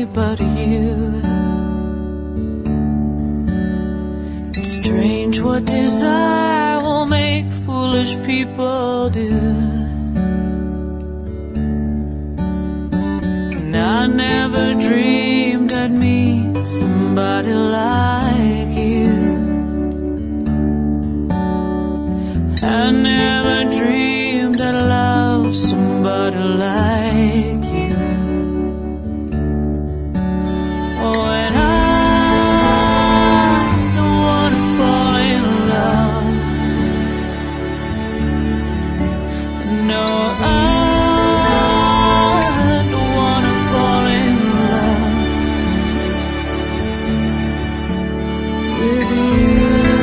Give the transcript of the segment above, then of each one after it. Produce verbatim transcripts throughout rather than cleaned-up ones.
but you. It's strange what desire will make foolish people do. And I never dreamed I'd meet somebody like you. I never dreamed I'd love somebody like you. Oh, and I don't want to fall in love. No, I don't want to fall in love with you.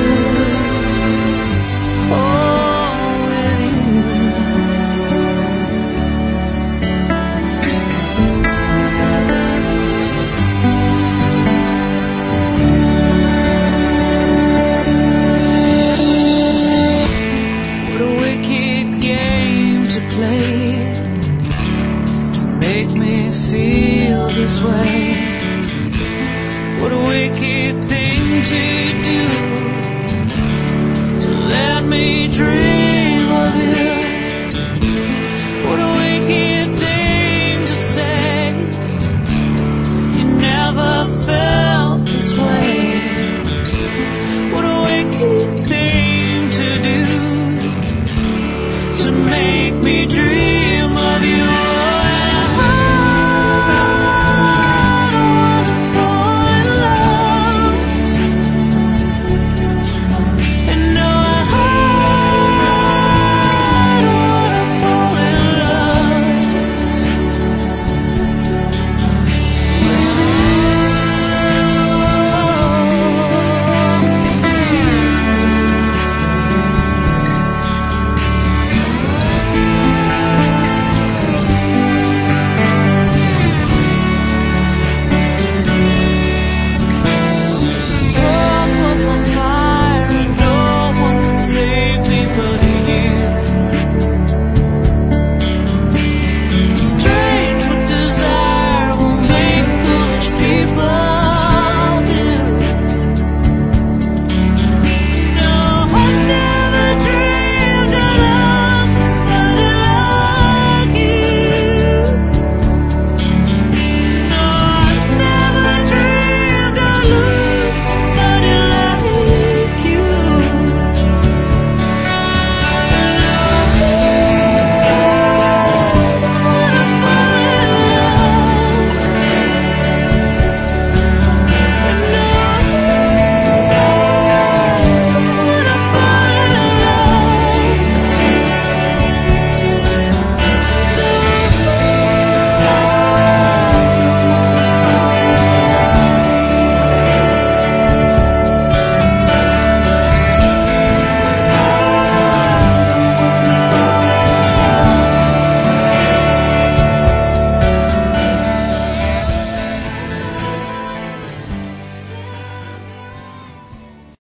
This way. What a wicked thing to do, to let me dream of you. What a wicked thing to say. You never felt this way. What a wicked thing to do, to make me dream of you.